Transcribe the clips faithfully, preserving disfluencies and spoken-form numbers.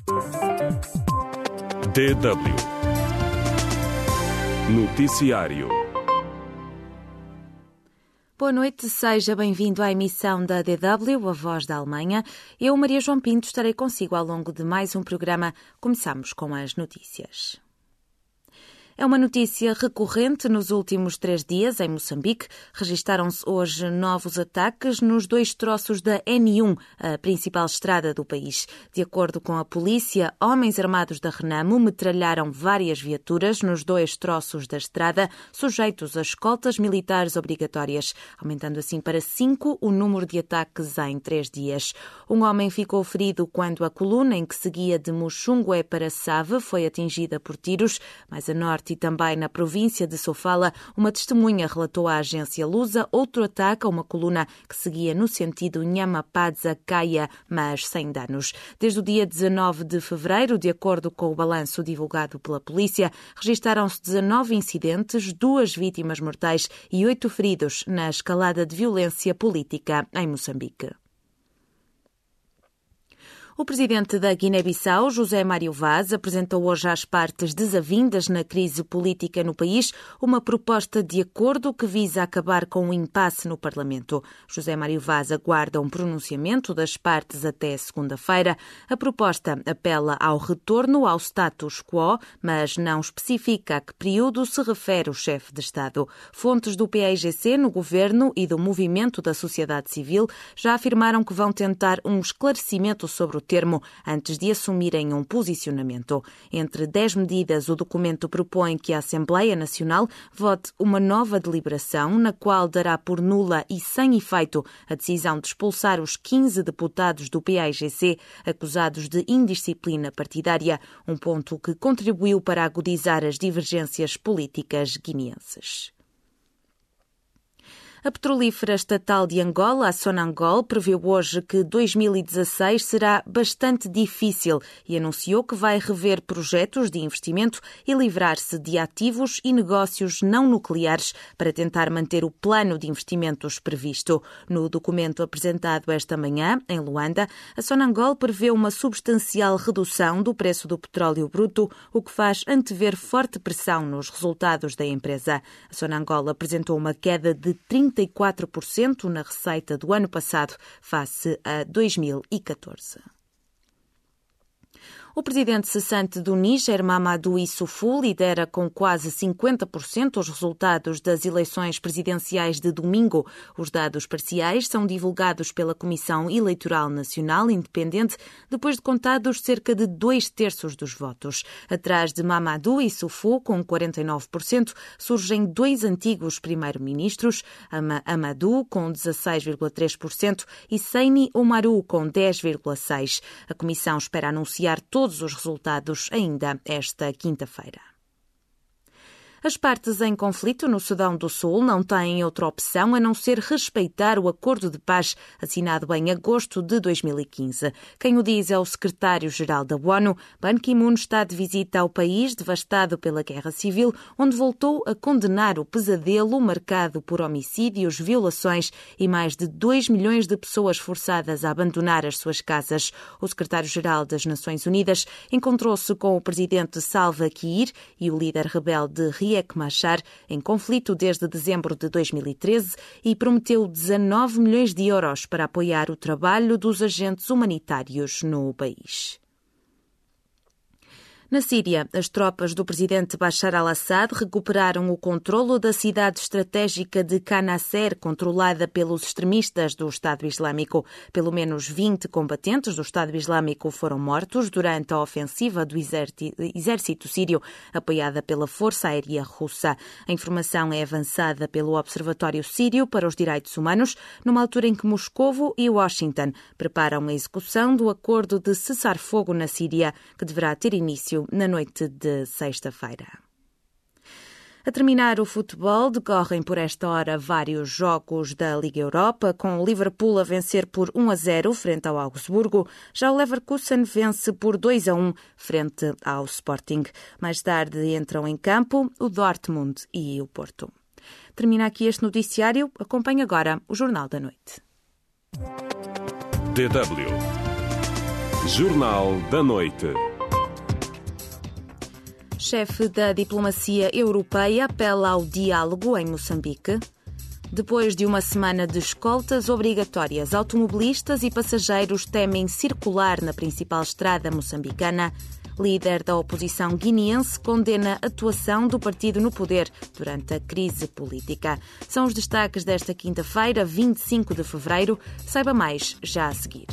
D W Noticiário. Boa noite, seja bem-vindo à emissão da D W, a Voz da Alemanha. Eu, Maria João Pinto, estarei consigo ao longo de mais um programa. Começamos com as notícias. É uma notícia recorrente nos últimos três dias em Moçambique. Registaram-se hoje novos ataques nos dois troços da N um, a principal estrada do país. De acordo com a polícia, homens armados da Renamo metralharam várias viaturas nos dois troços da estrada, sujeitos a escoltas militares obrigatórias, aumentando assim para cinco o número de ataques em três dias. Um homem ficou ferido quando a coluna em que seguia de Muxungué para Save foi atingida por tiros, mais a norte e também na província de Sofala, uma testemunha relatou à agência Lusa outro ataque a uma coluna que seguia no sentido Nhamapadza-Caia, mas sem danos. Desde o dia dezanove de fevereiro, de acordo com o balanço divulgado pela polícia, registaram-se dezanove incidentes, duas vítimas mortais e oito feridos na escalada de violência política em Moçambique. O presidente da Guiné-Bissau, José Mário Vaz, apresentou hoje às partes desavindas na crise política no país uma proposta de acordo que visa acabar com o impasse no Parlamento. José Mário Vaz aguarda um pronunciamento das partes até segunda-feira. A proposta apela ao retorno ao status quo, mas não especifica a que período se refere o chefe de Estado. Fontes do P A I G C no governo e do movimento da sociedade civil já afirmaram que vão tentar um esclarecimento sobre o termo antes de assumirem um posicionamento. Entre dez medidas, o documento propõe que a Assembleia Nacional vote uma nova deliberação na qual dará por nula e sem efeito a decisão de expulsar os quinze deputados do P A I G C acusados de indisciplina partidária, um ponto que contribuiu para agudizar as divergências políticas guineenses. A petrolífera estatal de Angola, a Sonangol, preveu hoje que dois mil e dezasseis será bastante difícil e anunciou que vai rever projetos de investimento e livrar-se de ativos e negócios não nucleares para tentar manter o plano de investimentos previsto. No documento apresentado esta manhã, em Luanda, a Sonangol prevê uma substancial redução do preço do petróleo bruto, o que faz antever forte pressão nos resultados da empresa. A Sonangol apresentou uma queda de trinta e quatro por cento na receita do ano passado, face a dois mil e catorze. O presidente cessante do Níger, Mamadou Issoufou, lidera com quase cinquenta por cento os resultados das eleições presidenciais de domingo. Os dados parciais são divulgados pela Comissão Eleitoral Nacional Independente depois de contados cerca de dois terços dos votos. Atrás de Mamadou Issoufou, com quarenta e nove por cento, surgem dois antigos primeiros-ministros, Amadou, com dezasseis vírgula três por cento, e Seini Oumarou, com dez vírgula seis por cento. A Comissão espera anunciar todos todos os resultados ainda esta quinta-feira. As partes em conflito no Sudão do Sul não têm outra opção a não ser respeitar o acordo de paz assinado em agosto de dois mil e quinze. Quem o diz é o secretário-geral da ONU. Ban Ki-moon está de visita ao país devastado pela guerra civil, onde voltou a condenar o pesadelo marcado por homicídios, violações e mais de dois milhões de pessoas forçadas a abandonar as suas casas. O secretário-geral das Nações Unidas encontrou-se com o presidente Salva Kiir e o líder rebelde Riek Machar, em conflito desde dezembro de dois mil e treze, e prometeu dezanove milhões de euros para apoiar o trabalho dos agentes humanitários no país. Na Síria, as tropas do presidente Bashar al-Assad recuperaram o controlo da cidade estratégica de Qanasser, controlada pelos extremistas do Estado Islâmico. Pelo menos vinte combatentes do Estado Islâmico foram mortos durante a ofensiva do exército sírio, apoiada pela Força Aérea Russa. A informação é avançada pelo Observatório Sírio para os Direitos Humanos, numa altura em que Moscovo e Washington preparam a execução do acordo de cessar-fogo na Síria, que deverá ter início na noite de sexta-feira. A terminar o futebol, decorrem por esta hora vários jogos da Liga Europa, com o Liverpool a vencer por um a zero frente ao Augsburgo. Já o Leverkusen vence por dois a um frente ao Sporting. Mais tarde entram em campo o Dortmund e o Porto. Termina aqui este noticiário. Acompanhe agora o Jornal da Noite. D W Jornal da Noite. Chefe da diplomacia europeia apela ao diálogo em Moçambique. Depois de uma semana de escoltas obrigatórias, automobilistas e passageiros temem circular na principal estrada moçambicana. Líder da oposição guineense condena a atuação do partido no poder durante a crise política. São os destaques desta quinta-feira, vinte e cinco de fevereiro. Saiba mais já a seguir.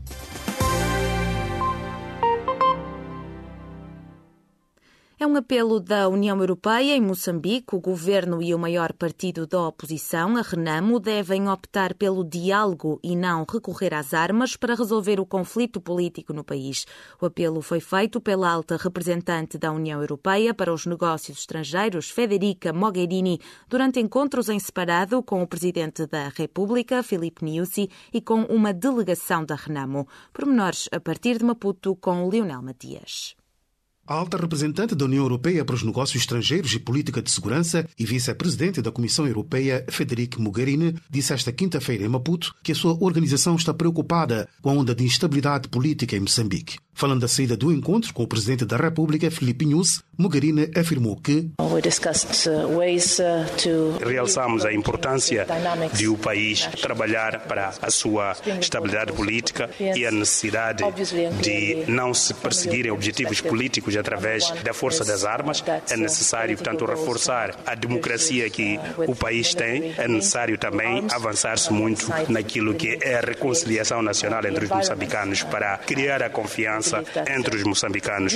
É um apelo da União Europeia. Em Moçambique, o governo e o maior partido da oposição, a Renamo, devem optar pelo diálogo e não recorrer às armas para resolver o conflito político no país. O apelo foi feito pela alta representante da União Europeia para os negócios estrangeiros, Federica Mogherini, durante encontros em separado com o presidente da República, Filipe Nyusi, e com uma delegação da Renamo. Pormenores a partir de Maputo com Leonel Matias. A alta representante da União Europeia para os Negócios Estrangeiros e Política de Segurança e vice-presidente da Comissão Europeia, Federica Mogherini, disse esta quinta-feira em Maputo que a sua organização está preocupada com a onda de instabilidade política em Moçambique. Falando da saída do encontro com o presidente da República, Filipe Nyusi, Mogherini afirmou que realçamos a importância de o país trabalhar para a sua estabilidade política e a necessidade de não se perseguirem objetivos políticos através da força das armas. É necessário, portanto, reforçar a democracia que o país tem. É necessário também avançar-se muito naquilo que é a reconciliação nacional entre os moçambicanos para criar a confiança entre os moçambicanos.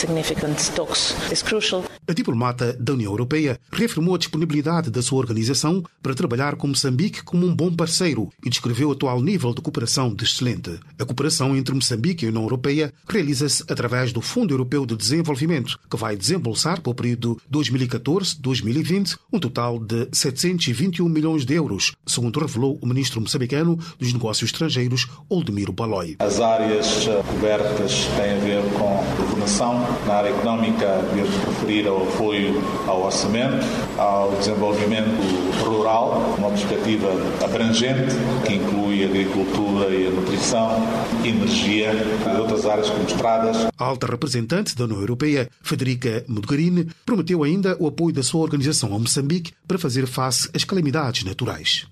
A diplomata da União Europeia reafirmou a disponibilidade da sua organização para trabalhar com Moçambique como um bom parceiro e descreveu o atual nível de cooperação de excelente. A cooperação entre Moçambique e a União Europeia realiza-se através do Fundo Europeu de Desenvolvimento, que vai desembolsar para o período dois mil e catorze a dois mil e vinte um total de setecentos e vinte e um milhões de euros, segundo revelou o ministro moçambicano dos Negócios Estrangeiros, Oldemiro Baloi. As áreas cobertas têm a ver com governação. Na área económica, devo referir ao apoio ao orçamento, ao desenvolvimento rural, uma perspectiva abrangente, que inclui a agricultura e a nutrição, energia e outras áreas como estradas. A alta representante da União Europeia, Federica Mogherini, prometeu ainda o apoio da sua organização a Moçambique para fazer face às calamidades naturais.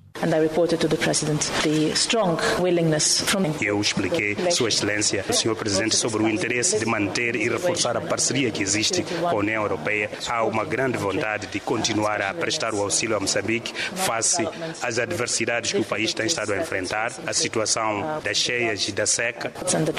Eu expliquei, Sua Excelência, o senhor Presidente, sobre o interesse de manter e reforçar a parceria que existe com a União Europeia. Há uma grande vontade de continuar a prestar o auxílio a Moçambique face às adversidades que o país tem estado a enfrentar, a situação das cheias e da seca.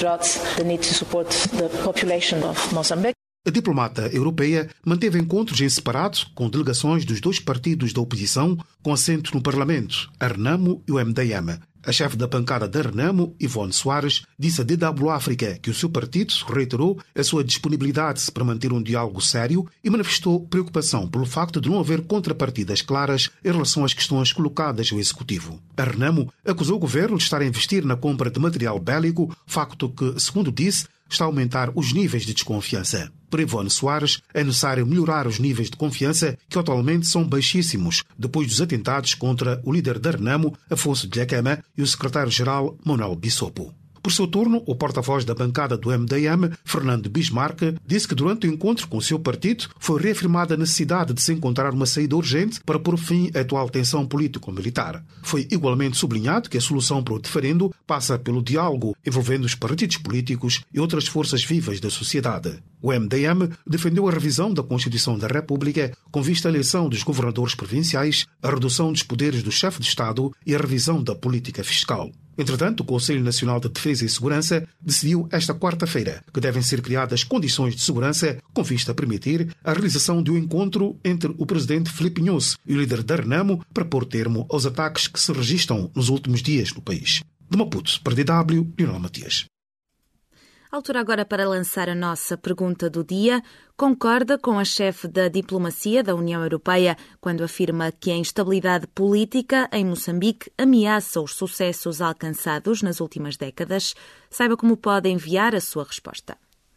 A diplomata europeia manteve encontros em separado com delegações dos dois partidos da oposição com assento no Parlamento, a Renamo e o M D M. A chefe da bancada da Renamo, Ivone Soares, disse à D W África que o seu partido reiterou a sua disponibilidade para manter um diálogo sério e manifestou preocupação pelo facto de não haver contrapartidas claras em relação às questões colocadas ao Executivo. A Renamo acusou o governo de estar a investir na compra de material bélico, facto que, segundo disse, está a aumentar os níveis de desconfiança. Para Ivone Soares, é necessário melhorar os níveis de confiança, que atualmente são baixíssimos, depois dos atentados contra o líder da Renamo, Afonso Dhlakama, e o secretário-geral, Manuel Bissopo. Por seu turno, o porta-voz da bancada do M D M, Fernando Bismarck, disse que durante o encontro com o seu partido foi reafirmada a necessidade de se encontrar uma saída urgente para pôr fim à atual tensão político-militar. Foi igualmente sublinhado que a solução para o diferendo passa pelo diálogo envolvendo os partidos políticos e outras forças vivas da sociedade. O M D M defendeu a revisão da Constituição da República com vista à eleição dos governadores provinciais, a redução dos poderes do chefe de Estado e a revisão da política fiscal. Entretanto, o Conselho Nacional de Defesa e Segurança decidiu esta quarta-feira que devem ser criadas condições de segurança com vista a permitir a realização de um encontro entre o presidente Filipe Nyusi e o líder da Renamo para pôr termo aos ataques que se registram nos últimos dias no país. De Maputo, para D W, Leonel Matias. Altura agora para lançar a nossa pergunta do dia. Concorda com a chefe da diplomacia da União Europeia quando afirma que a instabilidade política em Moçambique ameaça os sucessos alcançados nas últimas décadas? Saiba como pode enviar a sua resposta.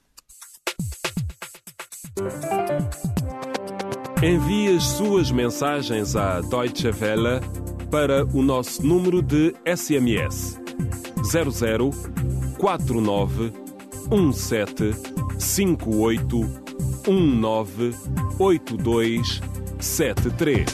Envie as suas mensagens à Deutsche Welle para o nosso número de S M S zero zero quatro nove um sete cinco oito um nove oito dois sete três.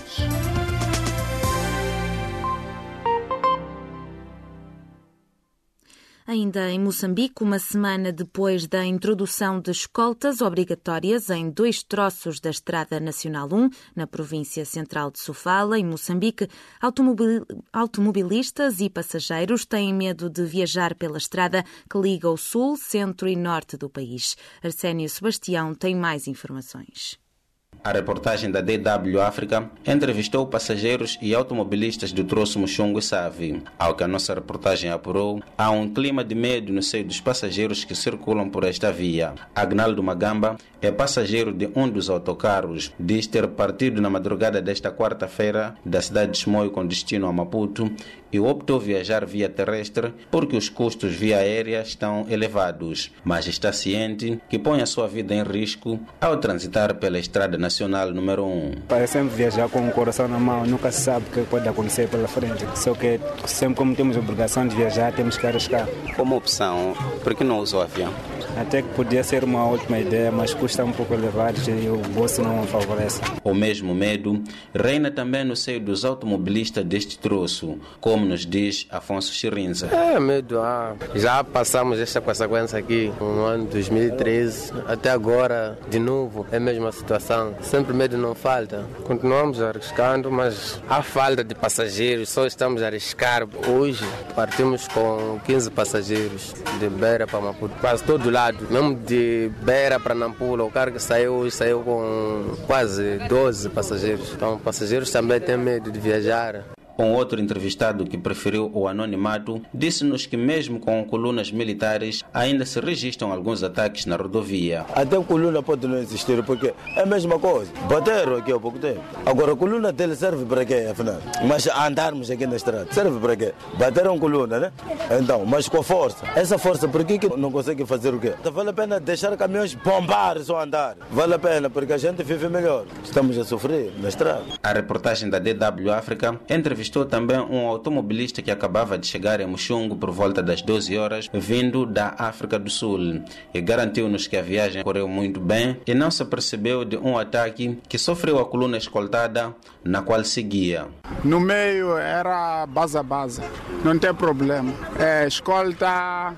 Ainda em Moçambique, uma semana depois da introdução de escoltas obrigatórias em dois troços da Estrada Nacional um, na província central de Sofala, em Moçambique, automobil... automobilistas e passageiros têm medo de viajar pela estrada que liga o sul, centro e norte do país. Arsénio Sebastião tem mais informações. A reportagem da D W África entrevistou passageiros e automobilistas do troço Muxungu e Save. Ao que a nossa reportagem apurou, há um clima de medo no seio dos passageiros que circulam por esta via. Agnaldo Magamba é passageiro de um dos autocarros. Diz ter partido na madrugada desta quarta-feira da cidade de Chimoio com destino a Maputo e optou viajar via terrestre porque os custos via aérea estão elevados, mas está ciente que põe a sua vida em risco ao transitar pela Estrada Nacional número um. Para sempre viajar com o coração na mão, nunca se sabe o que pode acontecer pela frente. Só que sempre como temos a obrigação de viajar, temos que arriscar. Como opção, por que não usa o avião? Até que podia ser uma ótima ideia, mas custa um pouco elevado e o bolso não favorece. O mesmo medo reina também no seio dos automobilistas deste troço, como nos diz Afonso Chirinza. É medo, ah. Já passamos esta consequência aqui no ano dois mil e treze, até agora, de novo, é a mesma situação. Sempre medo não falta. Continuamos arriscando, mas há falta de passageiros, só estamos a arriscar. Hoje partimos com quinze passageiros de Beira para Maputo, quase todo lado. Mesmo de Beira para Nampula, o carro que saiu hoje saiu com quase doze passageiros. Então, passageiros também têm medo de viajar. Um outro entrevistado que preferiu o anonimato disse-nos que mesmo com colunas militares ainda se registram alguns ataques na rodovia. Até a coluna pode não existir porque é a mesma coisa. Bateram aqui há pouco tempo. Agora a coluna dele serve para quê, afinal? Mas andarmos aqui na estrada, serve para quê? Bateram a coluna, né? Então, mas com a força. Essa força, por que não consegue fazer o quê? Vale a pena deixar caminhões bombar só andar. Vale a pena porque a gente vive melhor. Estamos a sofrer na estrada. A reportagem da D W África entrevistou também um automobilista que acabava de chegar em Muxungu por volta das doze horas, vindo da África do Sul, e garantiu-nos que a viagem correu muito bem e não se percebeu de um ataque que sofreu a coluna escoltada na qual seguia. No meio era base a base, não tem problema. A escolta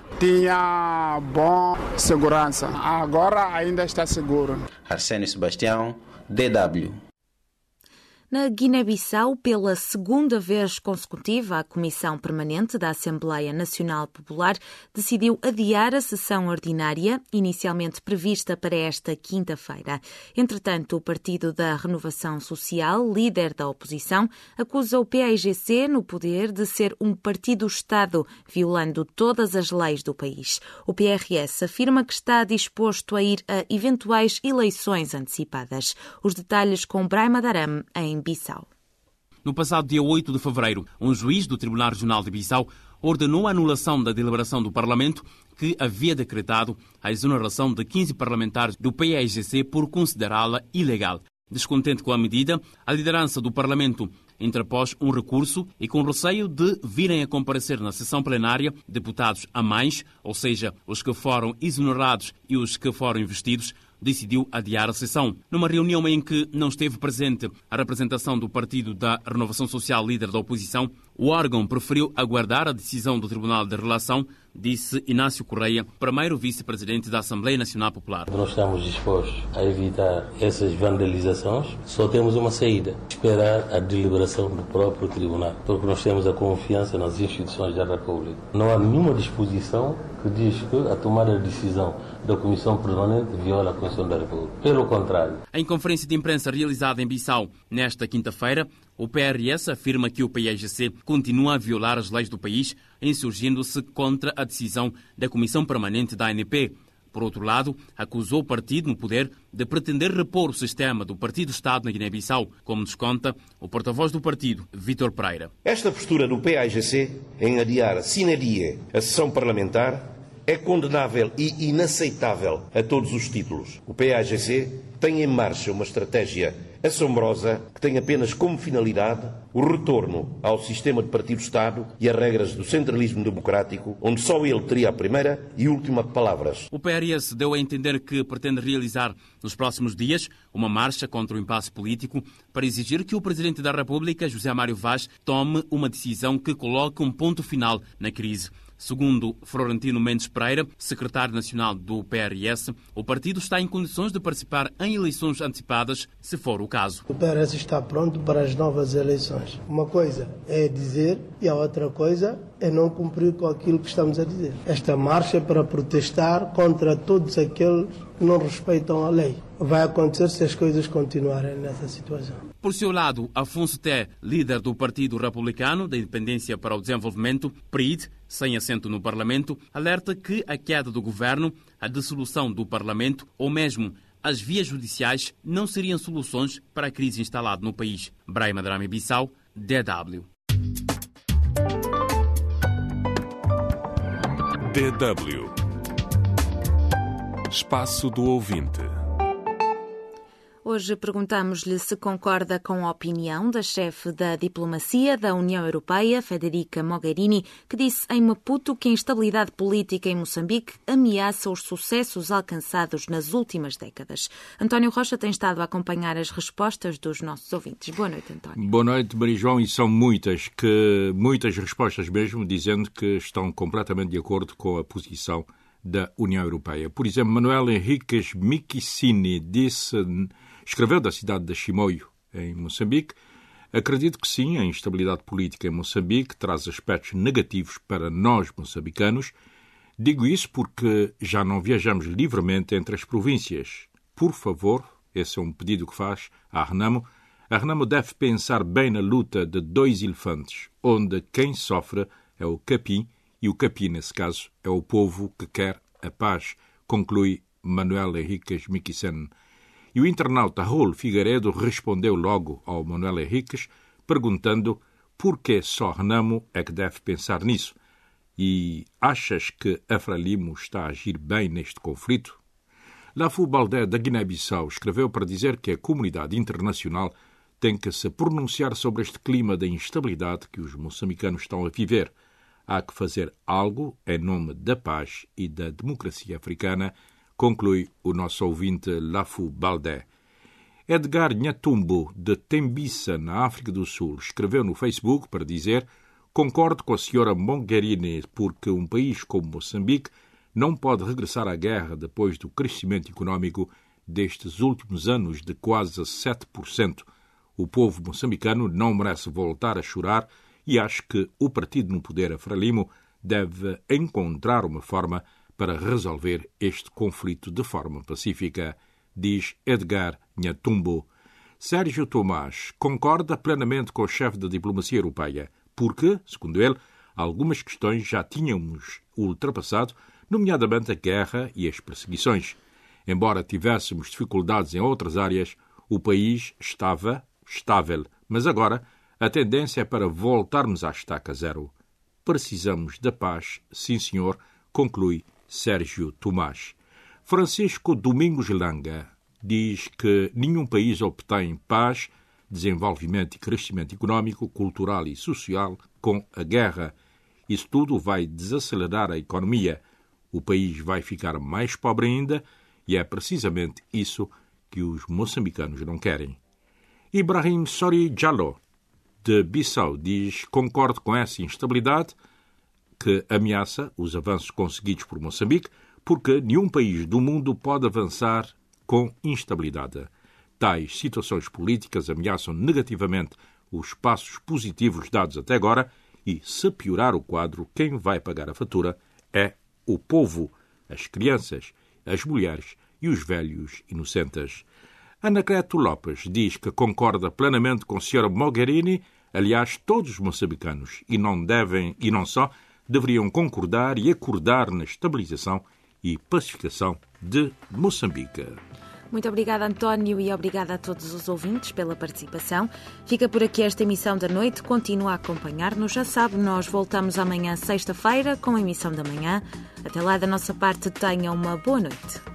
tinha bom segurança, agora ainda está seguro. Arsénio Sebastião, D W. Na Guiné-Bissau, pela segunda vez consecutiva, a Comissão Permanente da Assembleia Nacional Popular decidiu adiar a sessão ordinária, inicialmente prevista para esta quinta-feira. Entretanto, o Partido da Renovação Social, líder da oposição, acusa o P A I G C no poder de ser um partido-Estado, violando todas as leis do país. O P R S afirma que está disposto a ir a eventuais eleições antecipadas. Os detalhes com Braima Daram, em Bissau. No passado dia oito de fevereiro, um juiz do Tribunal Regional de Bissau ordenou a anulação da deliberação do Parlamento que havia decretado a exoneração de quinze parlamentares do P A I G C por considerá-la ilegal. Descontente com a medida, a liderança do Parlamento interpôs um recurso e, com receio de virem a comparecer na sessão plenária deputados a mais, ou seja, os que foram exonerados e os que foram investidos, decidiu adiar a sessão. Numa reunião em que não esteve presente a representação do Partido da Renovação Social, líder da oposição, o órgão preferiu aguardar a decisão do Tribunal de Relação, disse Inácio Correia, primeiro vice-presidente da Assembleia Nacional Popular. Nós estamos dispostos a evitar essas vandalizações, só temos uma saída, esperar a deliberação do próprio Tribunal, porque nós temos a confiança nas instituições da República. Não há nenhuma disposição que diz que a tomada de decisão da Comissão Permanente viola a Constituição da República. Pelo contrário. Em conferência de imprensa realizada em Bissau nesta quinta-feira, o P R S afirma que o P A I G C continua a violar as leis do país, insurgindo-se contra a decisão da Comissão Permanente da A N P. Por outro lado, acusou o partido no poder de pretender repor o sistema do Partido-Estado na Guiné-Bissau, como nos conta o porta-voz do partido, Vítor Pereira. Esta postura do P A I G C em adiar sine die a sessão parlamentar é condenável e inaceitável a todos os títulos. O P A I G C tem em marcha uma estratégia assombrosa que tem apenas como finalidade o retorno ao sistema de partido-Estado e às regras do centralismo democrático, onde só ele teria a primeira e última palavras. O P R S deu a entender que pretende realizar nos próximos dias uma marcha contra o impasse político para exigir que o Presidente da República, José Mário Vaz, tome uma decisão que coloque um ponto final na crise. Segundo Florentino Mendes Pereira, secretário nacional do P R S, o partido está em condições de participar em eleições antecipadas, se for o caso. O P R S está pronto para as novas eleições. Uma coisa é dizer e a outra coisa é não cumprir com aquilo que estamos a dizer. Esta marcha é para protestar contra todos aqueles que não respeitam a lei. Vai acontecer se as coisas continuarem nessa situação. Por seu lado, Afonso Té, líder do Partido Republicano da Independência para o Desenvolvimento, P R I D, sem assento no Parlamento, alerta que a queda do governo, a dissolução do Parlamento ou mesmo as vias judiciais não seriam soluções para a crise instalada no país. Braima Drame-Bissau, D W. D W. Espaço do Ouvinte. Hoje perguntamos-lhe se concorda com a opinião da chefe da diplomacia da União Europeia, Federica Mogherini, que disse em Maputo que a instabilidade política em Moçambique ameaça os sucessos alcançados nas últimas décadas. António Rocha tem estado a acompanhar as respostas dos nossos ouvintes. Boa noite, António. Boa noite, Maria João, e são muitas, que, muitas respostas mesmo, dizendo que estão completamente de acordo com a posição da União Europeia. Por exemplo, Manuel Henriques Mikicini disse... Escreveu da cidade de Chimoio, em Moçambique. Acredito que sim, a instabilidade política em Moçambique traz aspectos negativos para nós moçambicanos. Digo isso porque já não viajamos livremente entre as províncias. Por favor, esse é um pedido que faz a Renamo. A Renamo deve pensar bem na luta de dois elefantes, onde quem sofre é o capim e o capim, nesse caso, é o povo que quer a paz, conclui Manuel Henriques Mikicini. E o internauta Raul Figueiredo respondeu logo ao Manuel Henriques, perguntando por que só Renamo é que deve pensar nisso. E achas que a Frelimo está a agir bem neste conflito? Lafu Baldé, da Guiné-Bissau, escreveu para dizer que a comunidade internacional tem que se pronunciar sobre este clima de instabilidade que os moçambicanos estão a viver. Há que fazer algo em nome da paz e da democracia africana, conclui o nosso ouvinte Lafu Baldé. Edgar Nhatumbo, de Tembiça, na África do Sul, escreveu no Facebook para dizer: concordo com a senhora Mogherini, porque um país como Moçambique não pode regressar à guerra depois do crescimento económico destes últimos anos de quase sete por cento. O povo moçambicano não merece voltar a chorar e acho que o partido no poder, a Frelimo, deve encontrar uma forma para resolver este conflito de forma pacífica, diz Edgar Nhatumbo. Sérgio Tomás concorda plenamente com o chefe da diplomacia europeia, porque, segundo ele, algumas questões já tínhamos ultrapassado, nomeadamente a guerra e as perseguições. Embora tivéssemos dificuldades em outras áreas, o país estava estável, mas agora a tendência é para voltarmos à estaca zero. Precisamos da paz, sim senhor, conclui Sérgio Tomás. Francisco Domingos Langa diz que nenhum país obtém paz, desenvolvimento e crescimento económico, cultural e social com a guerra. Isso tudo vai desacelerar a economia. O país vai ficar mais pobre ainda e é precisamente isso que os moçambicanos não querem. Ibrahim Sori Jallo, de Bissau, diz: concordo com essa instabilidade que ameaça os avanços conseguidos por Moçambique, porque nenhum país do mundo pode avançar com instabilidade. Tais situações políticas ameaçam negativamente os passos positivos dados até agora e, se piorar o quadro, quem vai pagar a fatura é o povo, as crianças, as mulheres e os velhos inocentes. Anacleto Lopes diz que concorda plenamente com a senhora Mogherini. Aliás, todos os moçambicanos, e não devem, e não só, deveriam concordar e acordar na estabilização e pacificação de Moçambique. Muito obrigada, António, e obrigada a todos os ouvintes pela participação. Fica por aqui esta emissão da noite. Continua a acompanhar-nos. Já sabe, nós voltamos amanhã, sexta-feira, com a emissão da manhã. Até lá, da nossa parte, tenha uma boa noite.